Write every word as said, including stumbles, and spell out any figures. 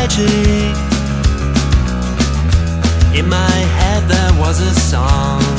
magic. In my head there was a song.